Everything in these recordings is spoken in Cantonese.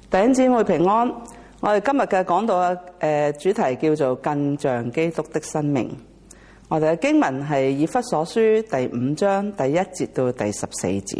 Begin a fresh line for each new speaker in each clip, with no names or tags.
弟兄姊妹平安，我哋今日嘅講道嘅主題叫做更像基督的生命。我哋嘅經文係以弗所書第5章第1節到第14節。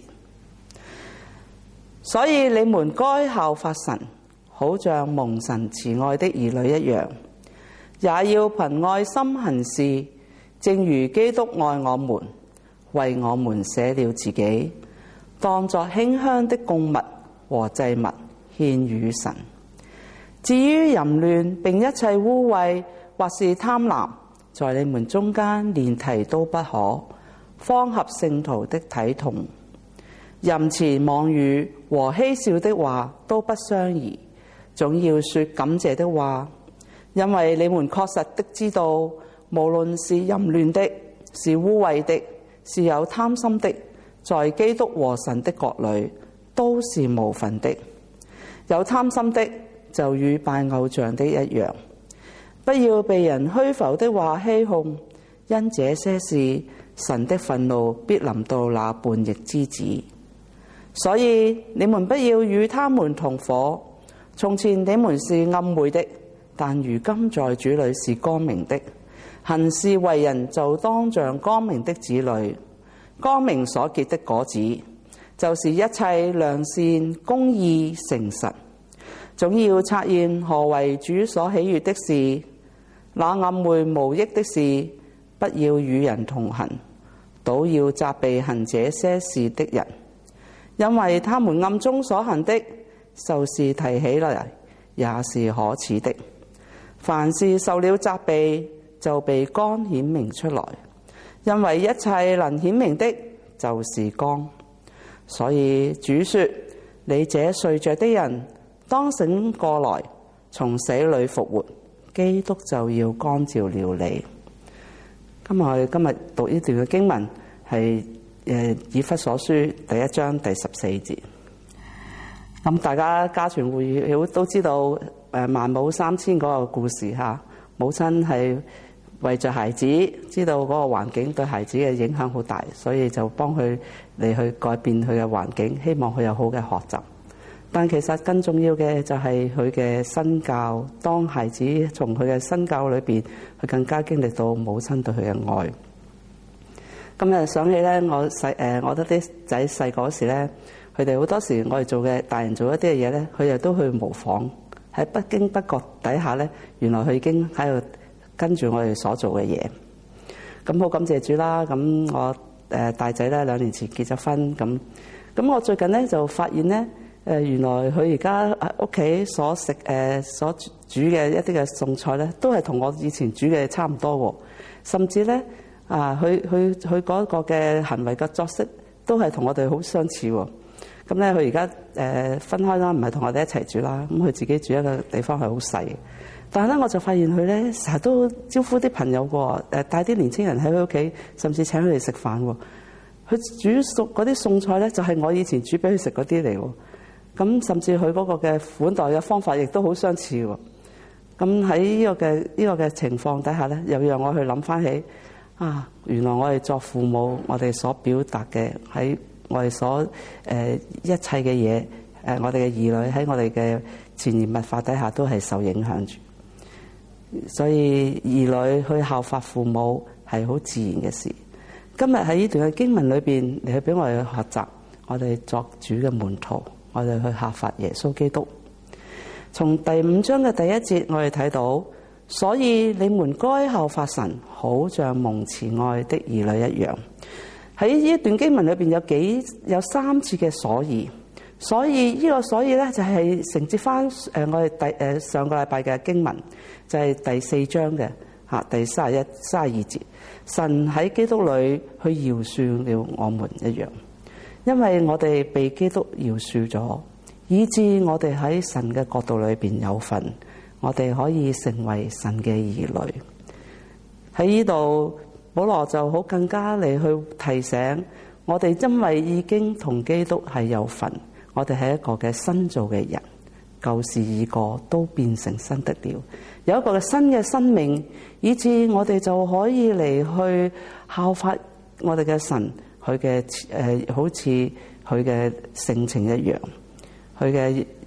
所以你們該效法神，好像蒙神慈愛的兒女一樣，也要憑愛心行事，正如基督愛我們，為我們捨了自己，當作馨香的供物和祭物獻與神。至於淫亂並一切污穢或是貪婪，在你們中間連提都不可，方合聖徒的體統。淫詞妄語和嬉笑的話都不相宜，總要說感謝的話，因為你們確實的知道，無論是淫亂的，是污穢的，是有貪心的，在基督和神的國裏都是無分的。有貪心的就與拜偶像的一樣，不要被人虛浮的話欺哄，因這些事神的憤怒必臨到那叛逆之子。所以你們不要與他們同伙。從前你們是暗昧的，但如今在主裏是光明的。行事為人就當像光明的子女。光明所結的果子，就是一切良善、公義、誠實。總要察驗何為主所喜悅的事。那暗昧無益的事，不要與人同行，倒要責備行這些事的人，因為他們暗中所行的，就是提起來也是可恥的。凡事受了責備，就被光顯明出來，因為一切能顯明的，就是光。所以主說：你這睡着的人，當醒過來，從死裏復活，基督就要光照了你。今日讀呢段嘅經文係以弗所書第1章第14節。咁大家家傳戶曉都知道萬母3000嗰個故事嚇，母親係為着孩子，知道嗰個環境對孩子嘅影響好大，所以就幫佢嚟去改變佢嘅環境，希望佢有好嘅學習。但其實更重要嘅就係佢嘅身教，當孩子從佢嘅身教裏邊，佢更加經歷到母親對佢嘅愛。今日想起咧，我覺得啲仔細嗰時咧，佢哋好多時我哋做嘅大人做一啲嘅嘢咧，佢哋都去模仿，喺不經不覺底下咧，原來佢已經喺度跟住我哋所做嘅嘢。咁好感謝主啦！咁我大仔咧2年前結咗婚，咁我最近咧就發現咧，原來佢而家屋企所食所煮嘅一啲嘅餸菜咧，都係同我以前煮嘅差唔多喎。甚至咧佢嗰個嘅行為嘅作息都係同我哋好相似喎。咁咧佢而家分開啦，唔係同我哋一齊住啦。咁佢自己住一個地方係好細，但係咧我就發現佢咧成日都招呼啲朋友喎，帶啲年青人喺佢屋企，甚至請佢哋食飯喎。佢煮嗰啲餸菜咧，就係我以前煮俾佢食嗰啲嚟喎。咁甚至佢嗰個嘅款待嘅方法亦都好相似喎。咁喺呢個嘅情況底下咧，又讓我去諗翻起原來我哋作父母，我哋所表達嘅喺我哋所一切嘅嘢，我哋嘅兒女喺我哋嘅潛移默化底下都係受影響住。所以兒女去效法父母係好自然嘅事。今日喺呢段嘅經文裏邊，你去俾我哋去學習，我哋作主嘅門徒，我哋去效法耶穌基督。從第5章嘅第1節，我哋睇到，所以你們該效法神，好像蒙慈愛的兒女一樣。喺呢段經文裏邊有3次嘅所以，所以呢個所以咧就係承接翻我哋上個禮拜嘅經文，就係第4章嘅第31、32節。神喺基督裏去饒恕了我們一樣，因為我哋被基督饒恕咗，以致我哋喺神嘅國度裏邊有份，我哋可以成為神嘅兒女。喺呢度保羅就好更加嚟去提醒我哋，因為已經同基督係有份，我哋係一個嘅新造嘅人，舊事已過，都變成新的了，有一個嘅新嘅生命，以致我哋就可以嚟去效法我哋嘅神，佢嘅好似佢嘅性情一樣，佢嘅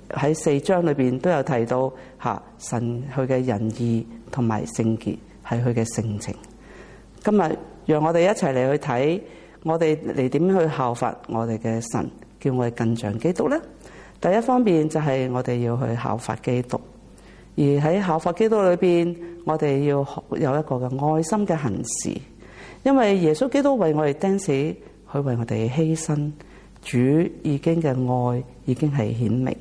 喺4章裏邊都有提到神佢嘅仁義同埋聖潔係佢嘅性情。今日讓我哋一齊嚟去睇，我哋嚟點樣去效法我哋嘅神，叫我哋更像基督呢？第一方面就係我哋要去效法基督，而喺效法基督裏邊，我哋要有一個嘅愛心嘅行事，因為耶穌基督為我哋釘死，佢為我哋犧牲，主已經嘅愛已經係顯明。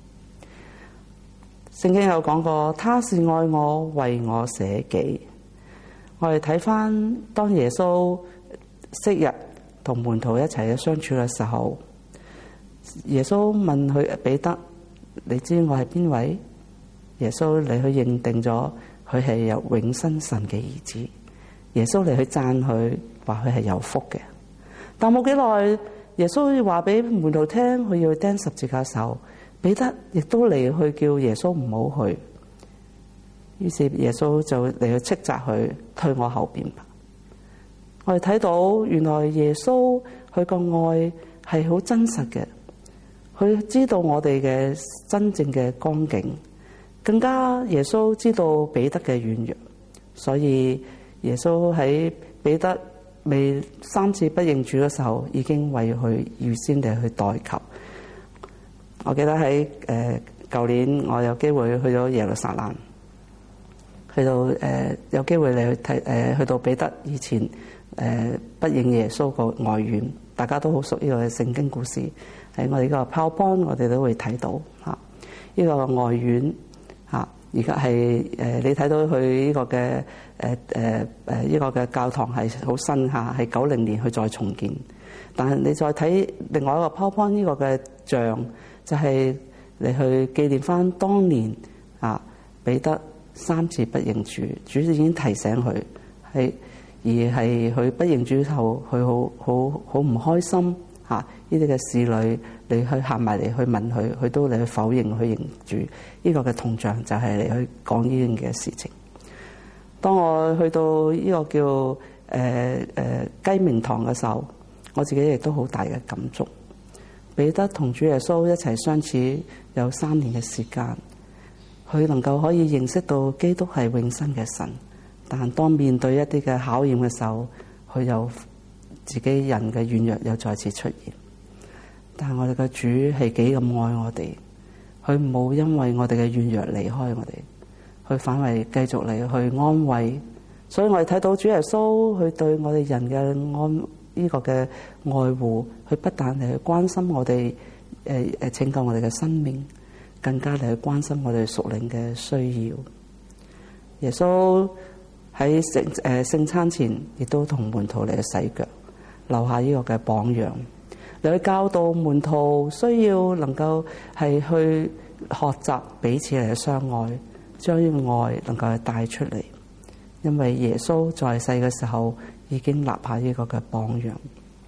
聖經有講過，他是愛我，為我捨己。我哋睇翻當耶穌昔日同門徒一齊嘅相處嘅時候，耶穌問佢彼得：你知我係邊位？耶穌嚟去認定咗佢係有永生神嘅兒子。耶穌嚟去讚佢，話佢係有福嘅。但冇幾耐，耶穌話俾門徒聽，佢要釘十字架嘅時候，彼得亦都嚟去叫耶穌唔好去。於是耶穌就嚟去斥責佢，退我後邊吧。我哋睇到原來耶穌佢個愛係好真實嘅，佢知道我哋嘅真正嘅光景，更加耶穌知道彼得嘅軟弱，所以耶穌喺彼得未3次不認主嘅時候，已經為佢預先嚟去代求。我記得喺舊年我有機會去咗耶路撒冷，去到有機會嚟去睇去到彼得以前不認耶穌個外院，大家都好熟呢個聖經故事，喺我哋呢個 PowerPoint 我哋都會睇到呢個外院而家係你睇到佢呢個嘅呢個嘅教堂係好新係90年去再重建，但係你再睇另外一個 PowerPoint 呢個嘅像，就係嚟去紀念翻當年彼得3次不認主，主已經提醒佢而係佢不認主後，佢好唔開心呢啲嘅侍女你去行埋嚟去問佢，佢都嚟去否認去認主。呢個嘅銅像就係嚟去講呢樣嘅事情。當我去到呢個叫雞鳴堂嘅時候，我自己亦都好大嘅感觸。彼得同主耶穌一齊相處有3年嘅時間，佢能夠可以認識到基督係永生嘅神，但當面對一啲嘅考驗嘅時候，佢有自己人嘅軟弱又再次出現。但係我哋嘅主係幾咁愛我哋，佢冇因為我哋嘅軟弱離開我哋，佢反為繼續嚟去安慰。所以我哋睇到主耶穌佢對我哋人嘅呢個嘅愛護，佢不但嚟去關心我哋拯救我哋嘅生命，更加嚟去關心我哋屬靈嘅需要。耶穌喺聖餐前亦都同門徒嚟去洗腳，留下呢個嘅榜樣，嚟去教導門徒需要能夠係去學習彼此嚟相愛，將呢個愛能夠帶出嚟。因為耶穌在世嘅時候已經立下呢個嘅榜樣。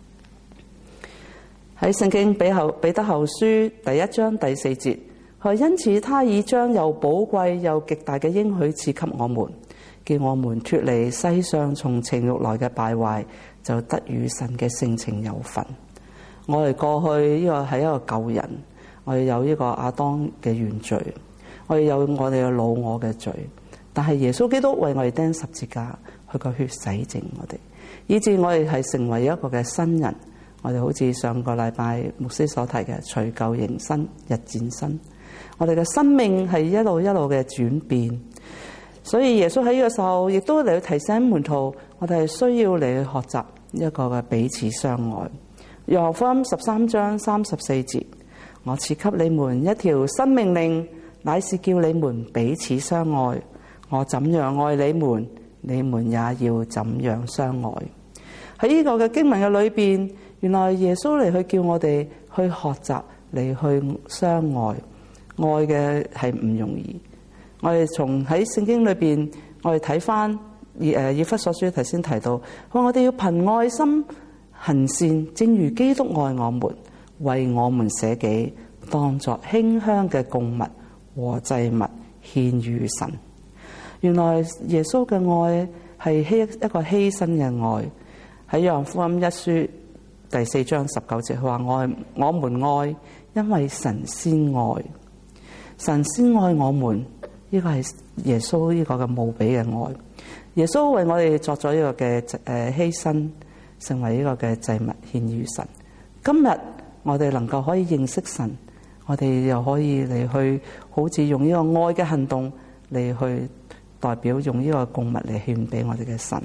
喺聖經彼得後書第1章第4節，佢因此他已將又寶貴又極大嘅應許賜給我們，叫我們脫離世上從情慾來嘅敗壞，就得與神嘅性情有份。我哋過去呢個係一個舊人，我哋有呢個亞當嘅原罪，我哋有我哋嘅老我嘅罪，但係耶穌基督為我哋釘十字架，佢個血洗淨我哋，以致我哋係成為一個嘅新人。我哋好似上個禮拜牧師所提嘅，除舊迎新，日漸新。我哋嘅生命係一路一路嘅轉變，所以耶穌喺呢個時候亦都嚟提醒門徒，我哋係需要嚟去學習一個嘅彼此相愛。約翰福音13章34節，我賜給你們一條新命令，乃是叫你們彼此相愛。我怎樣愛你們，你們也要怎樣相愛。喺呢個嘅經文嘅裏邊，原來耶穌嚟去叫我哋去學習嚟去相愛，愛嘅係唔容易。我哋從喺聖經裏邊，我哋睇翻以弗所書頭先提到，我哋要憑愛心行善，正如基督愛我們，為我們捨己，當作馨香嘅供物和祭物獻與神。原來耶穌嘅愛係一個犧牲嘅愛。喺約翰福音1書第4章19節，佢話我們愛，因為神先愛。 神先愛我們，呢個係耶穌呢個嘅無比嘅愛。耶穌為我哋作咗呢個嘅犧牲，成為呢個嘅祭物獻於神。今日我哋能夠可以認識神，我哋又可以嚟去好似用呢個愛嘅行動嚟去代表用呢個供物嚟獻俾我哋嘅神。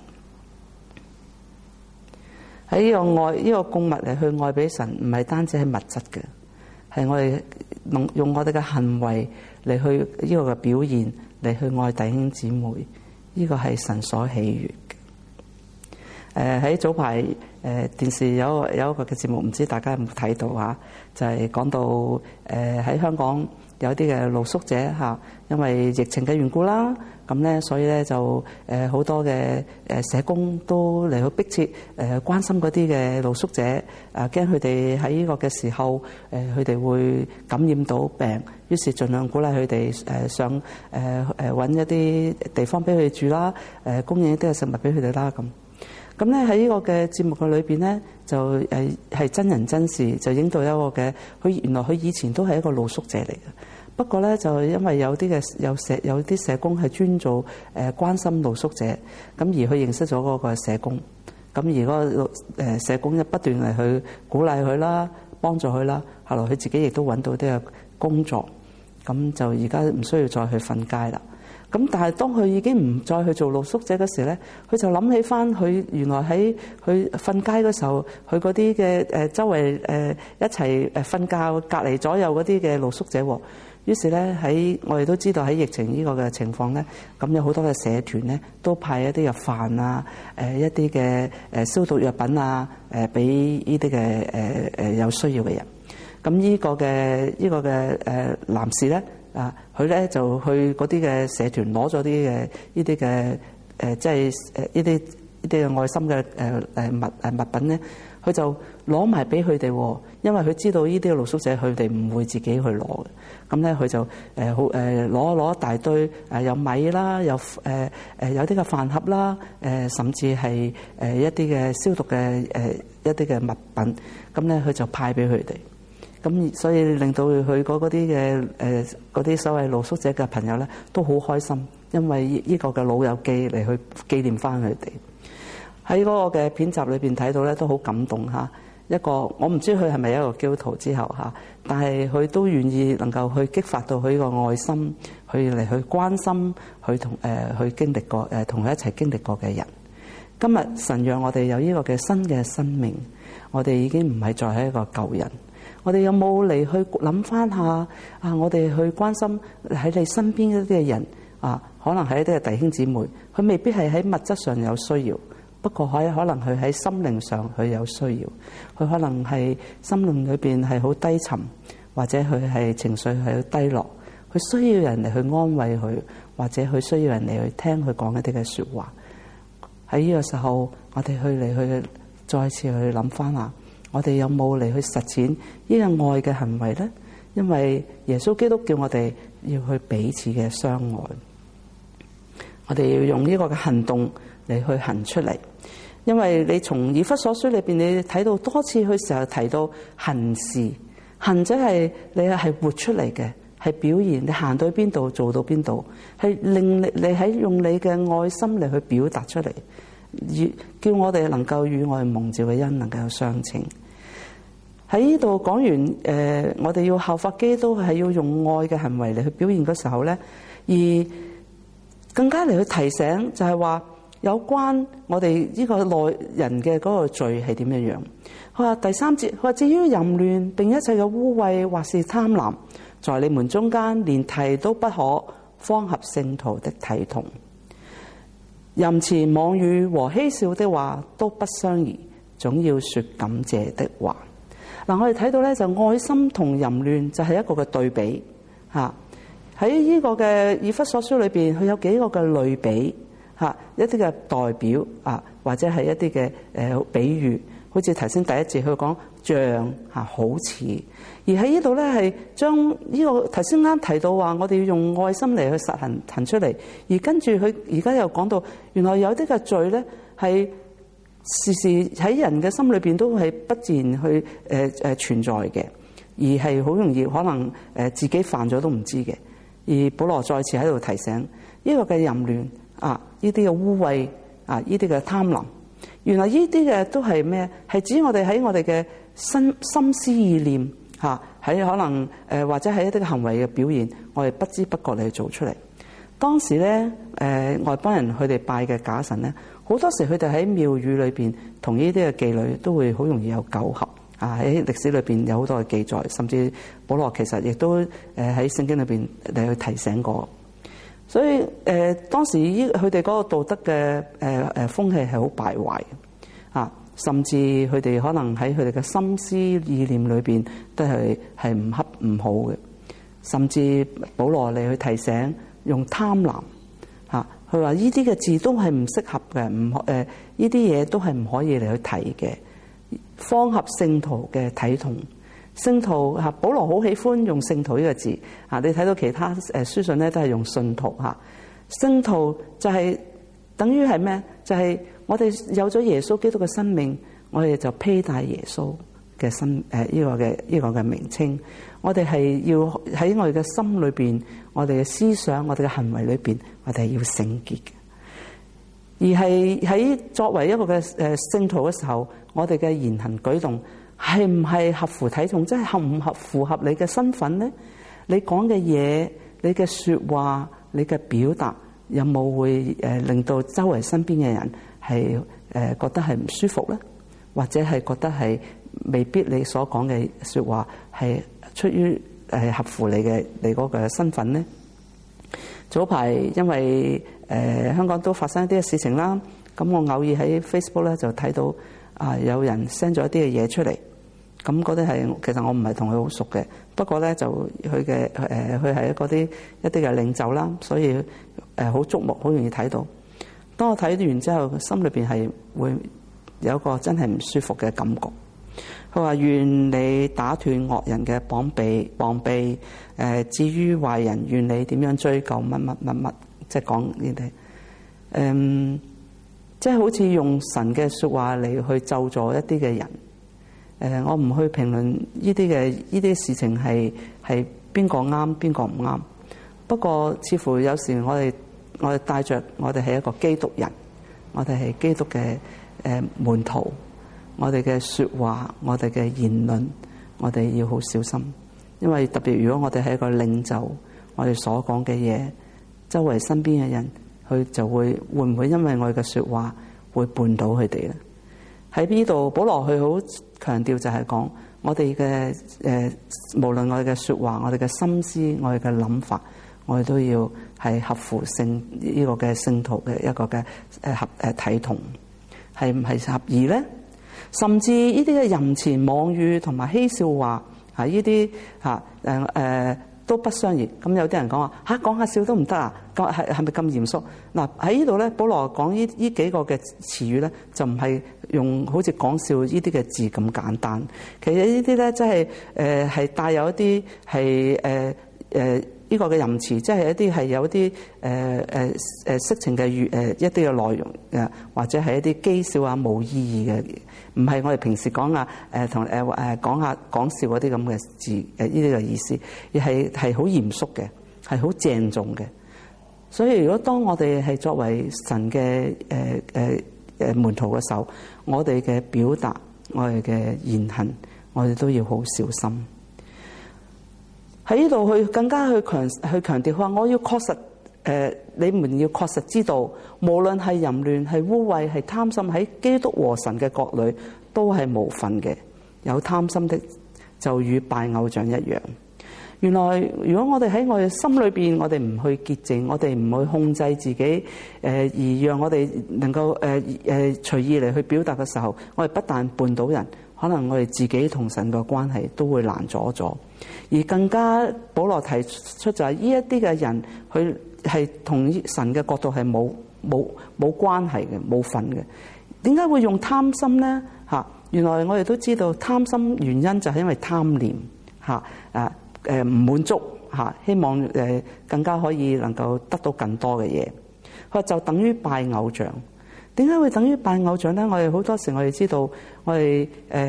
喺呢個愛呢個供物嚟去愛俾神，唔係單止係物質嘅，係我哋用我哋嘅行為嚟去呢個嘅表現嚟去愛弟兄姊妹，呢個係神所喜悅嘅。喺早排電視有一個嘅節目，唔知大家有冇睇到啊？就係講到喺香港有啲嘅露宿者嚇，因為疫情嘅緣故啦，咁咧所以咧就好多嘅社工都嚟去迫切關心嗰啲嘅露宿者，驚佢哋喺呢個嘅時候佢哋會感染到病，於是盡量鼓勵佢哋上揾一啲地方俾佢哋住啦，供應一啲嘅食物俾佢哋啦咁。咁咧喺呢個嘅節目嘅裏邊咧，就係真人真事，就影到一個嘅佢原來佢以前都係一個露宿者嚟嘅。不過咧就因為有啲社工係專做關心露宿者，咁而佢認識咗嗰個社工，咁而嗰個社工一不斷嚟去鼓勵佢啦，幫助佢啦，後來佢自己亦都揾到啲嘅工作，咁就而家唔需要再去瞓街啦。咁但係當佢已經唔再去做露宿者嗰時咧，佢就諗起翻佢原來喺佢瞓街嗰時候，佢嗰啲嘅周圍一齊瞓覺隔離左右嗰啲嘅露宿者喎。於是咧喺我哋都知道喺疫情呢個嘅情況咧，咁有好多嘅社團咧都派一啲嘅飯啊，一啲嘅消毒藥品啊，俾呢啲嘅有需要嘅人。咁呢個嘅男士咧。佢咧就去嗰啲嘅社團攞咗啲嘅呢啲嘅即係呢啲嘅愛心嘅物品咧，佢就攞埋俾佢哋，因為佢知道呢啲嘅露宿者佢哋唔會自己去攞嘅。咁咧佢就攞一大堆有米啦，有啲嘅飯盒啦，甚至係一啲嘅消毒嘅一啲嘅物品。咁咧佢就派俾佢哋。咁所以令到佢嗰啲嘅嗰啲所謂露宿者嘅朋友咧都好開心，因為呢個嘅老友記嚟去紀念翻佢哋。喺嗰個嘅片集裏邊睇到咧都好感動嚇。一個我唔知佢係咪一個基督徒之後嚇，但係佢都願意能夠去激發到佢個愛心，去嚟去關心佢同去經歷過同佢一齊經歷過嘅人。今日神讓我哋有呢個嘅新嘅生命，我哋已經唔係再係一個舊人。我哋有冇嚟去諗翻下啊？我哋去關心喺你身邊一啲嘅人啊，可能係一啲嘅弟兄姊妹，佢未必係喺物質上有需要，不過可能佢喺心靈上佢有需要，佢可能係心靈裏邊係好低沉，或者佢係情緒係好低落，佢需要人嚟去安慰佢，或者佢需要人嚟去聽佢講一啲嘅說話。喺呢個時候，我哋去再次去諗翻下。我哋有冇嚟去實踐呢個愛嘅行為呢？因為耶穌基督叫我哋要去彼此嘅相愛，我哋要用呢個嘅行動嚟去行出嚟。因為你從以弗所書裏邊，你睇到多次佢成日提到行事，行者係你係活出嚟嘅，係表現你行到邊度做到邊度，係令你喺用你嘅愛心嚟去表達出嚟，叫我哋能夠與愛蒙召嘅恩能夠相稱。喺呢度講完我哋要效法基督，係要用愛嘅行為嚟去表現嘅時候咧，而更加嚟去提醒就係話有關我哋呢個內人嘅嗰個罪係點樣樣。佢話第3節，佢話至於淫亂並一切嘅污穢或是貪婪，在你們中間連提都不可，方合聖徒的體統。淫詞妄語和嬉笑的話都不相宜，總要說感謝的話。嗱，我哋睇到咧就愛心同淫亂就係一個嘅對比嚇。喺呢個嘅以弗所書裏邊，佢有幾個嘅類比嚇，一啲嘅代表啊，或者係一啲嘅比喻，好似頭先第一節佢講像嚇，好似。而喺呢度咧係將呢個頭先啱提到話，我哋要用愛心嚟去實行出嚟，而跟住佢而家又講到原來有啲嘅罪咧係時時喺人嘅心裏邊都係不自然去存在嘅。 而係好容易可能自己犯咗都唔知嘅。而保羅再次喺度提醒呢個嘅淫亂啊，呢啲嘅污穢啊，呢啲嘅貪婪，原來呢啲嘅都係咩？係指我哋喺我哋嘅心思意念嚇，喺可能或者係一啲嘅行為嘅表現，我哋不知不覺地去做出嚟。當時咧外邦人佢哋拜嘅假神咧，好多時佢哋喺廟宇裏邊同呢啲嘅妓女都會好容易有苟合啊！喺歷史裏邊有好多嘅記載，甚至保羅其實亦都喺聖經裏邊嚟去提醒過。所以當時佢哋嗰個道德嘅風氣係好敗壞啊！甚至佢哋可能喺佢哋嘅心思意念裏邊都係唔好嘅，甚至保羅嚟去提醒。用貪婪嚇，佢話呢啲嘅字都係唔適合嘅，呢啲嘢都係唔可以嚟去提嘅。方合聖徒嘅體統，聖徒嚇，保羅好喜歡用聖徒呢個字嚇。你睇到其他書信咧都係用信徒嚇。聖徒就係等於係咩？就係我哋有咗耶穌基督嘅生命，我哋就披戴耶穌嘅呢個嘅名稱。我哋係要喺我哋嘅心裏邊，我哋嘅思想，我哋嘅行為裏邊，我哋係要聖潔嘅。而係喺作為一個嘅聖徒嘅時候，我哋嘅言行舉動係唔係合乎體統，即係合唔符合你嘅身份呢？你講嘅嘢，你嘅說話，你嘅表達，有冇會令到周圍身邊嘅人係覺得係唔舒服呢？或者係覺得係未必你所講嘅說話係出於合乎你嗰個身份呢？早排因為香港都發生一啲嘅事情啦，咁我偶爾喺 Facebook 咧就睇到有人 send 咗一啲嘅嘢出嚟，咁嗰啲係其實我唔係同佢好熟嘅，不過咧就佢係一啲嘅領袖啦，所以好觸目，好容易睇到。當我睇完之後，心裏邊係會有一個真係唔舒服嘅感覺。佢話願你打斷惡人嘅膀臂，至於壞人，願你點樣追究乜，即係講呢啲，即係好似用神嘅說話嚟去咒詛一啲嘅人。我唔去評論呢啲事情係邊個啱邊個唔啱。不過似乎有時我哋帶着我哋係一個基督人，我哋係基督嘅門徒。我哋嘅說話，我哋嘅言論，我哋要好小心，因為特別如果我哋係一個領袖，我哋所講嘅嘢，周圍身邊嘅人，佢就會唔會因為我哋嘅說話會絆倒佢哋咧？喺呢度，保羅佢好強調就係講我哋嘅無論我哋嘅說話，我哋嘅心思，我哋嘅諗法，我哋都要係合乎呢個嘅聖徒嘅一個嘅體統，係唔係合宜咧？甚至呢啲嘅淫詞妄語同埋嬉笑話啊，呢啲都不相宜。咁有啲人講話講下笑都唔得啊？係咪咁嚴肅？嗱，喺呢度咧，保羅講呢幾個嘅詞語咧，就唔係用好似講笑呢啲嘅字咁簡單。其實呢啲咧，即係係帶有一啲係呢個嘅淫詞，即係一啲係有一啲色情嘅一啲嘅內容或者係一啲譏笑啊冇意義嘅，唔係我哋平時講同講笑嗰啲咁嘅字呢啲嘅意思，而係好嚴肅嘅，係好鄭重嘅。所以如果當我哋係作為神嘅門徒嘅時候，我哋嘅表達，我哋嘅言行，我哋都要好小心。喺呢度去更加去強調，佢話我要確實你們要確實知道，無論係淫亂、係污穢、係貪心，喺基督和神嘅國裏都係無份嘅。有貪心的就與拜偶像一樣。原來如果我哋喺我哋心裏邊，我哋唔去潔淨，我哋唔去控制自己，而讓我哋能夠隨意嚟去表達嘅時候，我哋不但絆倒人，可能我哋自己同神嘅關係都會難阻咗。而更加保羅提出就係呢一啲嘅人，佢係同神嘅角度係冇關係嘅，冇份嘅。點解會用貪心咧？原來我哋都知道貪心原因就係因為貪念唔滿足希望更加可以能夠得到更多嘅嘢。佢話就等於拜偶像。點解會等於拜偶像咧？我哋好多時我哋知道，我哋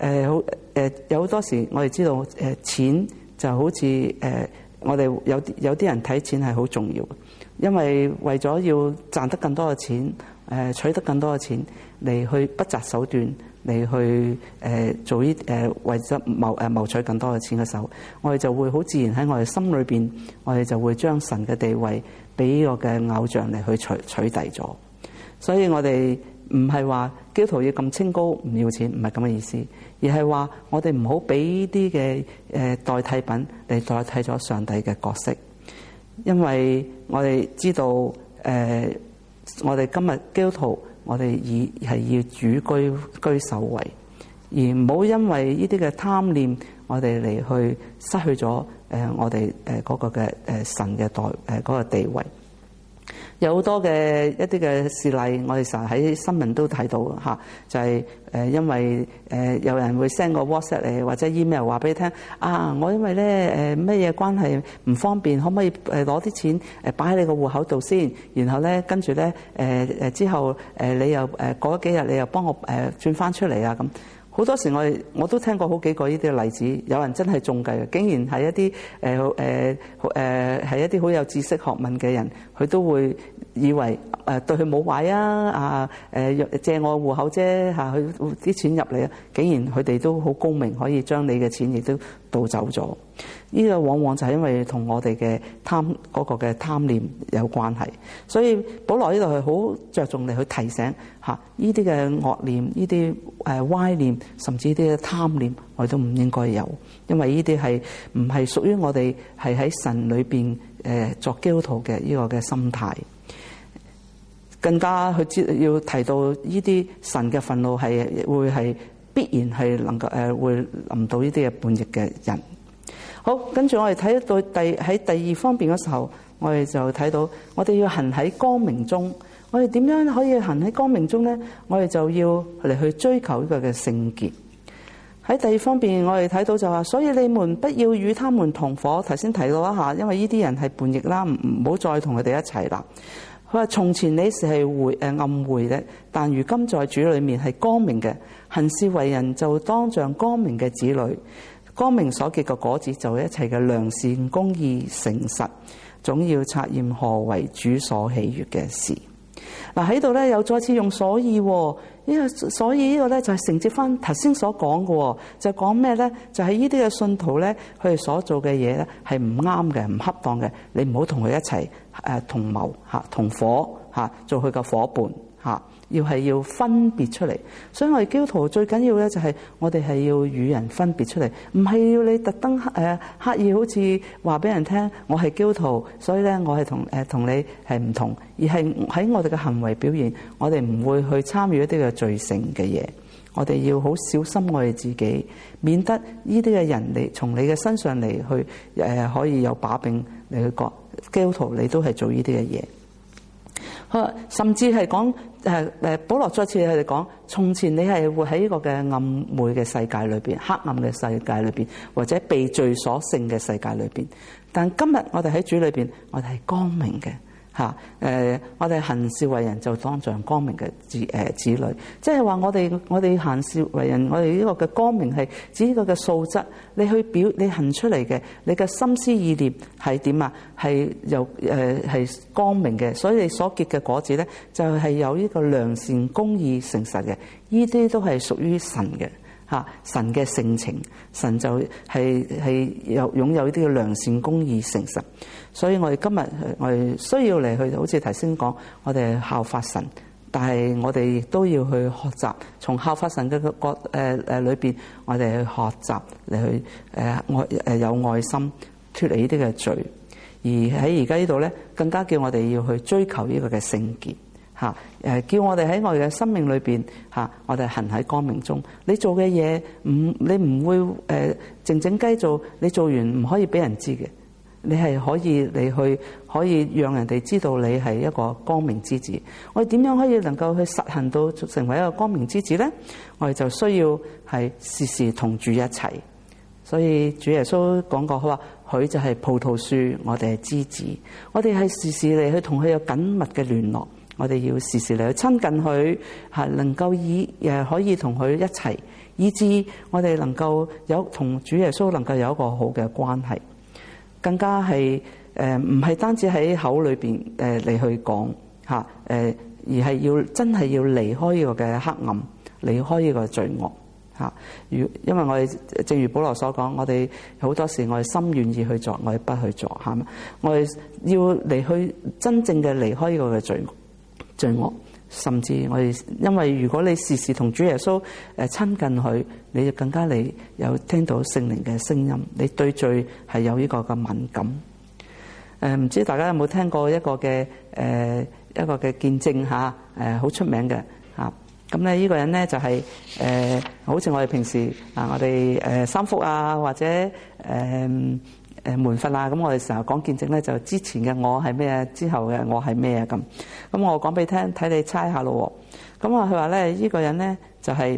有好多時我哋知道錢就好似我哋有啲人睇錢係好重要嘅，因為為咗要賺得更多嘅錢，取得更多嘅錢嚟去不擇手段嚟去做為咗謀取更多嘅錢嘅時候，我哋就會好自然喺我哋心裏邊，我哋就會將神嘅地位俾呢個嘅偶像嚟去取締咗。所以我哋唔係話基督徒要咁清高唔要錢，唔係咁嘅意思，而係話我哋唔好俾啲嘅代替品嚟代替咗上帝嘅角色，因為我哋知道我哋今日基督徒，我哋係要主居首位，而唔好因為呢啲嘅貪念，我哋嚟去失去咗我哋嗰個嘅神嘅嗰個地位。有好多嘅一啲嘅事例，我哋成日喺新聞都睇到嚇，就係因為有人會 send 個 WhatsApp 嚟或者 email 話俾你聽啊，我因為咧乜嘢關係唔方便，可唔可以攞啲錢擺喺你個戶口度先？然後咧跟住咧之後你又過咗幾日，你又幫我轉翻出嚟啊咁。好多時我都聽過好幾個呢啲例子，有人真係中計嘅，竟然係一啲係一啲好有知識學問嘅人，佢都會以為對佢冇壞啊借我戶口啫嚇，佢啲錢入嚟啊，竟然佢哋都好高明，可以將你嘅錢亦都盜走咗。呢個往往就係因為同我哋嘅嗰個嘅貪念有關係，所以保羅呢度係好着重嚟去提醒嚇，呢啲嘅惡念、呢啲歪念，甚至呢啲嘅貪念，我哋都唔應該有，因為呢啲係唔係屬於我哋係喺神裏邊作基督徒嘅呢個嘅心態。更加去要提到呢啲神嘅憤怒係會係必然係能夠會臨到呢啲嘅叛逆嘅人。好，跟住我哋睇到喺第二方面嘅時候，我哋就睇到我哋要行喺光明中。我哋點樣可以行喺光明中呢？我哋就要嚟去追求呢個嘅聖潔。喺第二方面，我哋睇到就話，所以你們不要與他們同伙。頭先提到一下，因為呢啲人係叛逆啦，唔好再同佢哋一齊啦。佢話：從前你是係暗昧嘅，但如今在主裏面係光明嘅。行事為人就當像光明嘅子女。光明所結嘅果子就係一切嘅良善、公義、誠實，總要察驗何為主所喜悅嘅事。嗱，喺度咧又再次用所以呢個，所以呢個咧就係承接翻頭先所講嘅，就講咩咧？就係呢啲嘅信徒咧，佢哋所做嘅嘢咧係唔啱嘅、唔恰當嘅，你唔好同佢一齊同謀同伙做佢嘅伙伴要分別出嚟。所以我哋基督徒最緊要咧就係我哋係要與人分別出嚟，唔係要你特登刻意好似話俾人聽我係基督徒，所以咧我係同你係唔同，而係喺我哋嘅行為表現，我哋唔會去參與一啲嘅罪性嘅嘢。我哋要好小心我哋自己，免得呢啲嘅人嚟從你嘅身上嚟去可以有把柄嚟去講基督徒你都係做呢啲嘅嘢。甚至係講保羅再次係哋講，從前你係活喺呢個嘅暗昧嘅世界裏邊、黑暗嘅世界裏邊，或者被罪所勝嘅世界裏邊，但今日我哋喺主裏邊，我哋係光明嘅。我哋行事為人就當像光明嘅子女，即係話我哋行事為人，我哋呢個嘅光明係指呢個嘅素質，你行出嚟嘅，你嘅心思意念係點啊？係係光明嘅，所以你所結嘅果子咧，就係有呢個良善、公義、誠實嘅，呢啲都係屬於神嘅。神嘅性情，神就係擁有呢啲嘅良善、公義、誠實。所以我哋今日我哋需要嚟去，好似頭先講，我哋效法神，但係我哋亦都要去學習，從效法神嘅裏邊，我哋去學習嚟去有愛心，脫離呢啲嘅罪。而喺而家呢度咧，更加叫我哋要去追求呢個嘅聖潔。叫我哋喺我哋嘅生命裏邊我哋行喺光明中。你做嘅嘢你唔會靜靜雞做，你做完唔可以俾人知嘅。你係可以讓人哋知道你係一個光明之子。我哋點樣可以能夠去實行到成為一個光明之子咧？我哋就需要係時時同主一齊。所以主耶穌講過，佢話佢就係葡萄樹，我哋係枝子，我哋係時時嚟去同佢有緊密嘅聯絡。我哋要時時嚟去親近佢，能夠可以同佢一齊， 以致我哋能夠有同主耶穌能夠有一個好嘅關係，更加係唔係單止喺口裏邊嚟去講嚇而係要真係要離開呢個嘅黑暗，離開呢個罪惡嚇。因為我哋正如保羅所講，我哋好多時我哋心願意去做，我哋不去做嚇。我哋要離去真正嘅離開呢個嘅罪惡，甚至我哋因為如果你時時同主耶穌親近佢，你就更加你有聽到聖靈嘅聲音，你對罪係有呢個嘅敏感。唔知大家有冇聽過一個嘅見證嚇？好出名嘅嚇。咁咧呢個人咧就係好似我哋平時我哋三福啊或者門訓啊，咁我哋成日講見證咧，就之前嘅我係咩，之後嘅我係咩啊咁。咁我講俾你聽，睇你猜下咯。咁啊，佢話咧呢個人咧就係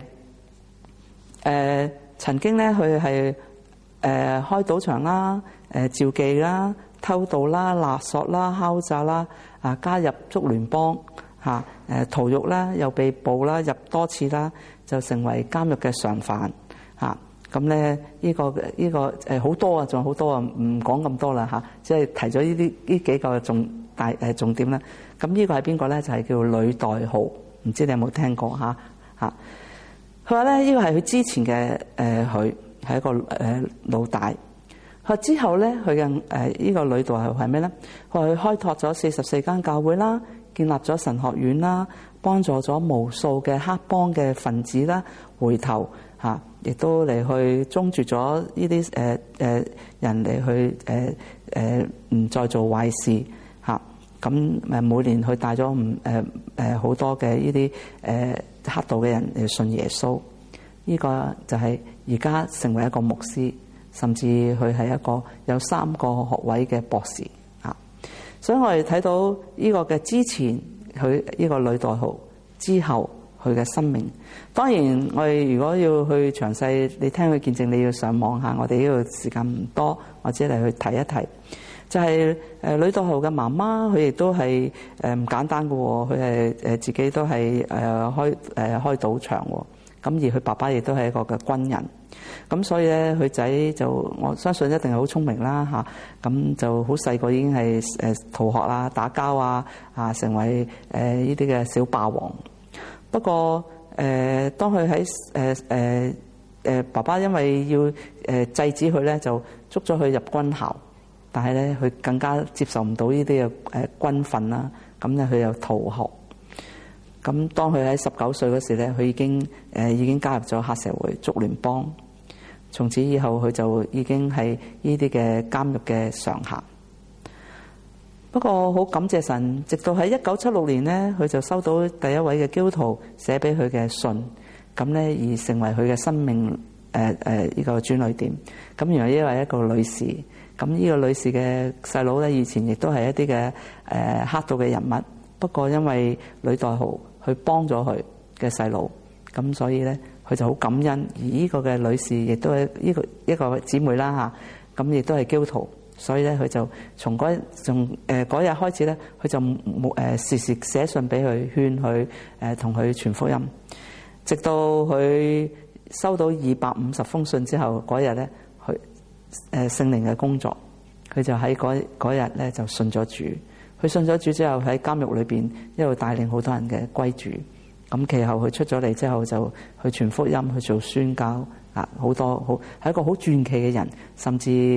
曾經咧佢係開賭場啦、召妓啦、偷盜啦、勒索啦、敲詐啦、加入足聯幫逃獄啦，又被捕啦，入多次啦，就成為監獄嘅常犯嚇。咁咧呢個好多啊，仲有好多啊，唔講咁多啦嚇，即係提咗呢幾個重點啦。咁呢個係邊個咧？就係叫呂代浩，唔知你有冇聽過嚇？佢話咧呢個係佢之前嘅佢係一個老大。佢話之後咧佢嘅呢個呂代浩係咩咧？佢話佢開拓咗44間教會啦，建立咗神學院啦，幫助咗無數嘅黑幫嘅分子啦回頭嚇，亦都嚟去終絕咗呢啲人嚟去唔再做壞事嚇。咁每年佢帶咗好多嘅呢啲黑道嘅人嚟信耶穌。呢個就係而家成為一個牧師，甚至佢係一個有3個學位嘅博士嚇。所以我哋睇到呢個嘅之前，佢呢個呂代浩之後佢嘅生命。當然我哋如果要去詳細你聽佢見證，你要上網下，我哋呢個時間唔多，我只嚟去提一提。就係呂代浩嘅媽媽，佢亦都係唔簡單嘅喎，佢係自己都係開賭場喎。咁而佢爸爸亦都係一個嘅軍人，咁所以咧佢仔就我相信一定係好聰明啦嚇，咁就好細個已經係逃學啦、打交啊成為呢啲嘅小霸王。不過當佢喺爸爸因為要制止佢咧，就捉咗佢入軍校，但係咧佢更加接受唔到呢啲嘅軍訓啦，咁咧佢又逃學。咁當佢喺19歲嗰時咧，佢已經加入咗黑社會足聯幫。從此以後，佢就已經係呢啲嘅監獄嘅常客。不過好感謝神，直到喺1976年咧，佢就收到第一位嘅基督徒寫俾佢嘅信，咁咧而成為佢嘅生命呢個轉捩點。咁原來呢位係一個女士，咁呢個女士嘅細佬咧以前亦都係一啲嘅黑道嘅人物，不過因為呂代浩去幫咗佢嘅細佬，咁所以咧佢就好感恩。而呢個嘅女士亦都係一個姊妹啦嚇，咁亦都係基督徒，所以咧佢就從嗰日開始咧，佢就時時寫信俾佢，勸佢同佢傳福音，直到佢收到250封信之後，嗰日咧佢聖靈嘅工作，佢就喺嗰日咧就信咗主。佢信咗主之後，喺監獄裏邊一路帶領好多人嘅歸主。咁其後佢出咗嚟之後，就去傳福音，去做宣教好多係一個好傳奇嘅人，甚至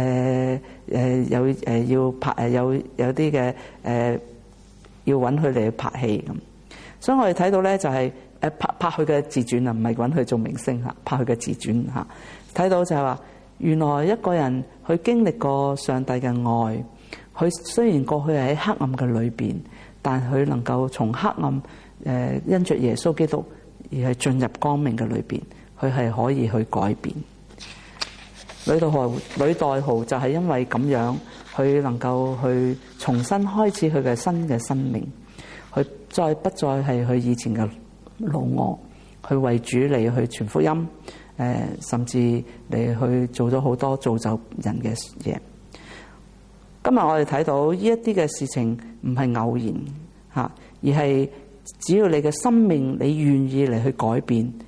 要拍有啲嘅要揾佢嚟拍戲咁。所以我哋睇到咧就係拍佢嘅自傳啊，唔係揾佢做明星嚇，拍佢嘅自傳嚇。睇到就係話，原來一個人佢經歷過上帝嘅愛。佢雖然過去係喺黑暗嘅裏邊，但佢能夠從黑暗因着耶穌基督而係進入光明嘅裏邊，佢係可以去改變。呂代浩就係因為咁樣，佢能夠去重新開始佢嘅新嘅生命，佢再不再係佢以前嘅老我，去為主嚟去傳福音，甚至嚟去做咗好多造就人嘅嘢。今日我哋睇到呢一啲嘅事情唔係偶然嚇，而係只要你嘅生命你願意嚟去改變，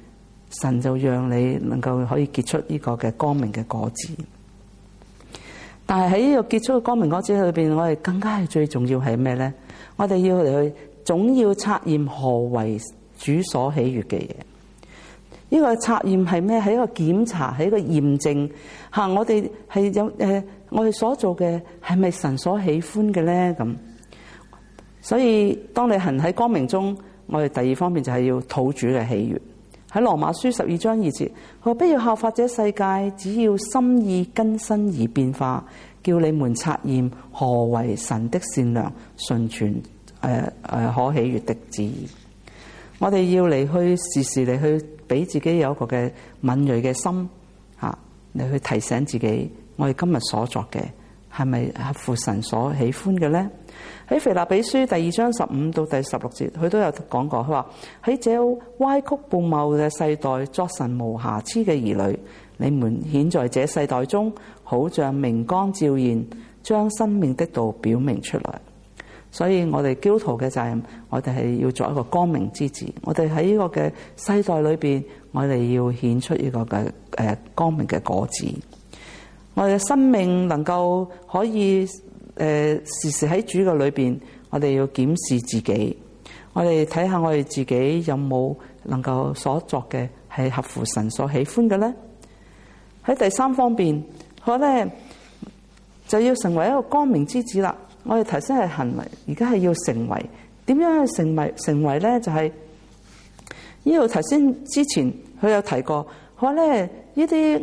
神就讓你能夠可以結出呢個嘅光明嘅果子。但係喺呢個結出嘅光明果子裏邊，我哋更加係最重要係咩咧？我哋要嚟去總要測驗何為主所喜悅嘅嘢。呢個測驗係咩？係一個檢查，係一個驗證吓，我哋係有我哋所做嘅係咪神所喜歡嘅咧？咁所以當你行喺光明中，我哋第二方面就係要討主嘅喜悅。喺羅馬書12章2節，佢話不要效法這世界，只要心意更新而變化，叫你們察驗何為神的善良、純全、可喜悅的旨意。我哋要嚟去時時嚟去俾自己有一個嘅敏銳嘅心吓，嚟去提醒自己，我哋今日所作嘅係咪合乎神所喜歡嘅咧？喺腓立比書第2章15到第16節，佢都有講過，佢話喺這歪曲悖謬嘅世代，作神無瑕疵嘅兒女，你們顯在這世代中，好像明光照現，將生命的道表明出來。所以我哋基督徒嘅責任，我哋係要做一個光明之子。我哋喺呢個嘅世代裏邊，我哋要顯出呢個嘅光明嘅果子。我哋嘅生命能夠可以時時喺主嘅裏邊，我哋要檢視自己，我哋睇下我哋自己有冇能夠所作嘅係合乎神所喜歡嘅咧。喺第三方面，我咧就要成為一個光明之子啦。我哋頭先係行為，而家係要成為。點樣去成為咧？就係呢度頭先之前佢有提過，佢話咧呢啲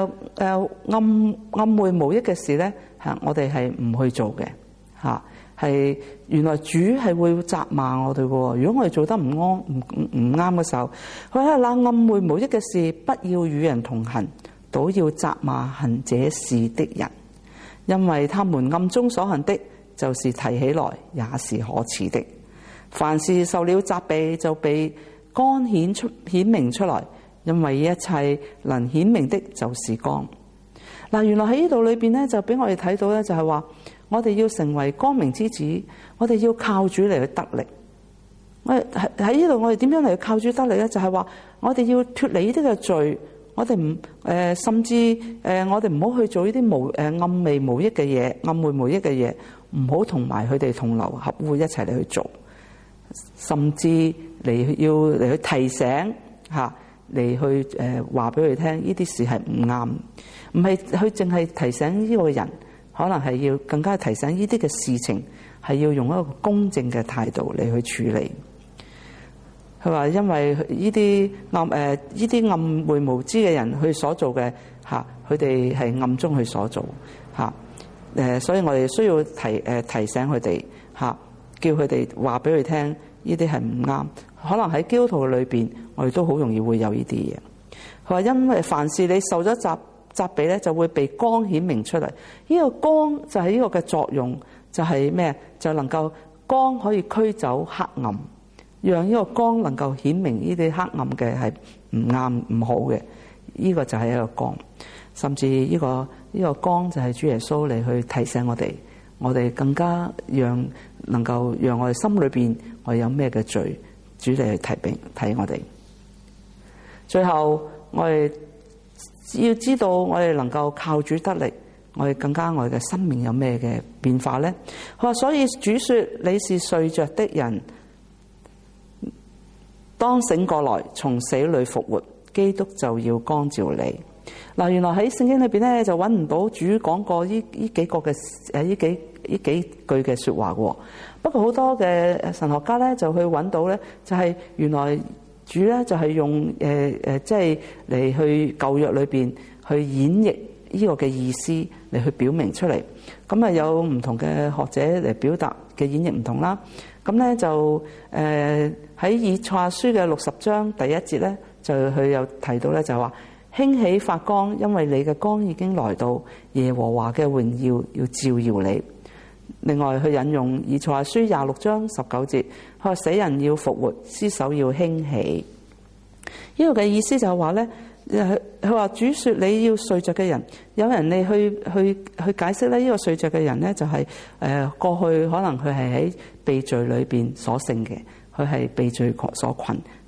暗昧無益嘅事咧，我哋係唔去做嘅嚇。係原來主係會責罵我哋嘅。如果我哋做得唔啱嘅時候，佢話那暗昧無益嘅事，不要與人同行，倒要責罵行這事的人，因為他們暗中所行的，就是提起來也是可恥的。凡事受了責備，就被光顯明出來，因為一切能顯明的，就是光。嗱，原來喺呢度裏邊咧，就俾我哋睇到咧，就係話我哋要成為光明之子，我哋要靠主嚟去得力。我哋喺呢度，我哋點樣嚟靠主得力咧？就係話我哋要脫離呢啲嘅罪，我哋唔甚至我哋唔好去做呢啲暗昧無益嘅嘢，暗昧無益嘅嘢，唔好同埋佢哋同流合污一齊嚟去做，甚至嚟去提醒吓，嚟去話俾佢聽呢啲事係唔啱，唔係佢淨係提醒呢個人，可能係要更加提醒呢啲嘅事情係要用一個公正嘅態度嚟去處理。佢話因為呢啲暗昧無知嘅人佢所做嘅吓，佢哋係暗中去所做吓，所以我哋需要提醒佢哋吓，叫佢哋話俾佢聽呢啲係唔啱。可能喺基督徒裏邊，我哋都好容易會有呢啲嘢。佢話因為凡事你受咗責備咧，就會被光顯明出嚟。呢個光就係呢個嘅作用，就係咩？就能夠光可以驅走黑暗，讓呢個光能夠顯明呢啲黑暗嘅係唔啱唔好嘅。呢個就係一個光，甚至呢個光就係主耶穌嚟去提醒我哋更加能夠讓我哋心裏邊我哋有咩嘅罪，主嚟去提我哋。最後我哋要知道我哋能夠靠主得力，我哋更加我哋嘅生命有咩嘅變化咧？佢話所以主說你是睡着的人，當醒過來，從死裏復活，基督就要光照你。嗱，原來喺聖經裏邊咧就揾唔到主講過呢幾個嘅呢幾句嘅說話嘅。不過好多嘅神學家咧就去揾到咧，就係原來主咧就係用即係嚟去舊約裏邊去演繹呢個嘅意思嚟去表明出嚟。咁啊有唔同嘅學者嚟表達嘅演繹唔同啦。咁咧就喺以賽亞書嘅60章第1節咧，就佢有提到咧，就話興起發光，因為你嘅光已經來到，耶和華嘅榮耀要照耀你。另外佢引用以賽亞書26章19節，佢話死人要復活，屍首要興起。呢個嘅意思就係話咧，佢話主說你要睡着嘅人，有人你去解釋咧，呢個睡着嘅人咧就係過去可能佢係喺被罪裏邊所勝嘅，佢係被罪所困，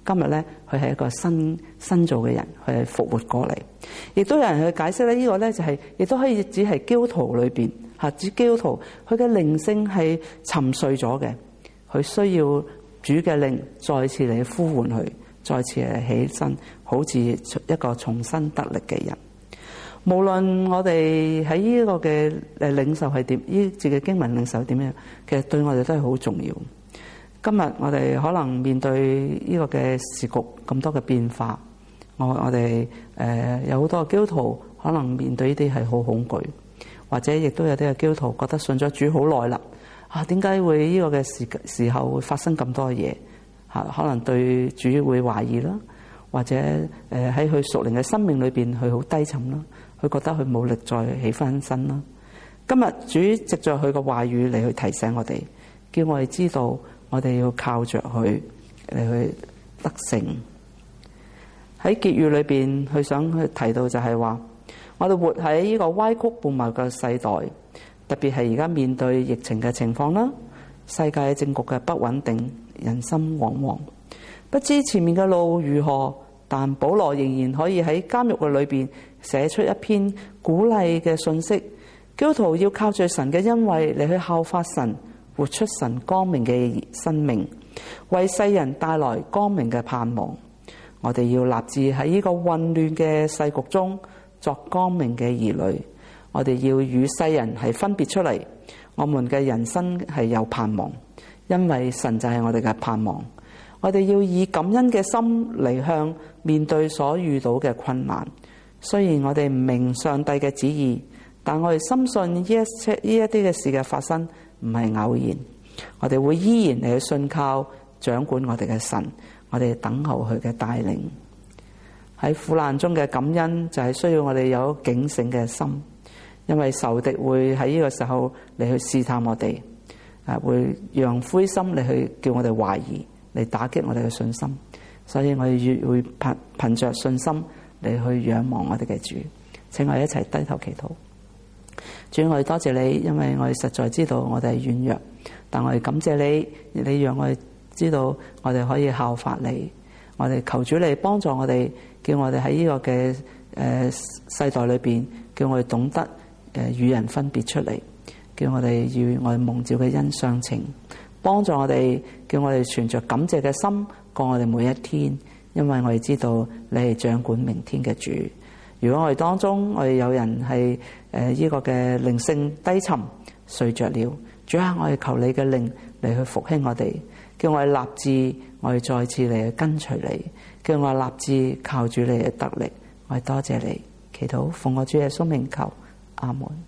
今日咧佢係一個新造嘅人，佢係復活過嚟。亦都有人去解釋咧，呢個咧就係亦都可以指係基督徒裏邊嚇，指基督徒佢嘅靈性係沉睡咗嘅，佢需要主嘅靈再次嚟呼喚佢，再次嚟起身，好似一個重新得力嘅人。無論我哋喺呢個嘅領受係點，呢節嘅經文領受點樣，其實對我哋都係好重要。今日我哋可能面對呢個嘅時局咁多嘅變化，我哋有好多基督徒可能面對呢啲係好恐懼，或者亦都有啲嘅基督徒覺得信咗主好耐啦，點解會呢個嘅時候會發生咁多嘢？可能對主會懷疑啦，或者喺佢屬靈嘅生命裏邊佢好低沉啦，佢覺得佢冇力再起翻身啦。今日主藉着佢嘅話語嚟去提醒我哋，叫我哋知道我哋要靠着佢嚟去得勝。喺結語裏邊，佢想去提到就係話，我哋活喺呢個歪曲悖謬嘅世代，特別係而家面對疫情嘅情況啦，世界政局嘅不穩定，人心惶惶，不知前面嘅路如何。但保羅仍然可以喺監獄嘅裏邊寫出一篇鼓勵嘅信息，基督徒要靠住神嘅恩惠嚟去效法神，活出神光明嘅生命，為世人帶來光明嘅盼望。我哋要立志喺呢個混亂嘅世局中作光明嘅兒女，我哋要與世人係分別出嚟，我們嘅人生係有盼望，因為神就係我哋嘅盼望。我哋要以感恩嘅心嚟向面對所遇到嘅困難。雖然我哋唔明上帝嘅旨意，但我哋深信呢一啲嘅事嘅發生唔係偶然。我哋會依然嚟去信靠掌管我哋嘅神，我哋等候佢嘅帶領。喺苦難中嘅感恩就係需要我哋有警醒嘅心，因為仇敵會喺呢個時候嚟去試探我哋，會讓灰心嚟去叫我哋懷疑，嚟打擊我哋嘅信心。所以我哋越會憑着信心嚟去仰望我哋嘅主。請我哋一齊低頭祈禱。主，我哋多謝你，因為我哋實在知道我哋係軟弱，但我哋感謝你，你讓我哋知道我哋可以效法你。我哋求主你幫助我哋，叫我哋喺呢個嘅世代裏邊，叫我哋懂得與人分別出嚟，叫我哋與我哋蒙召嘅恩相稱，幫助我哋，叫我哋存着感謝嘅心過我哋每一天，因為我哋知道你係掌管明天嘅主。如果我哋當中我哋有人係呢個嘅靈性低沉睡着了，主啊，我哋求你嘅靈嚟去復興我哋，叫我哋立志，我哋再次嚟去跟隨你，叫我哋立志靠主你嘅得力。我哋多謝你，祈禱奉我主耶穌名求，阿門。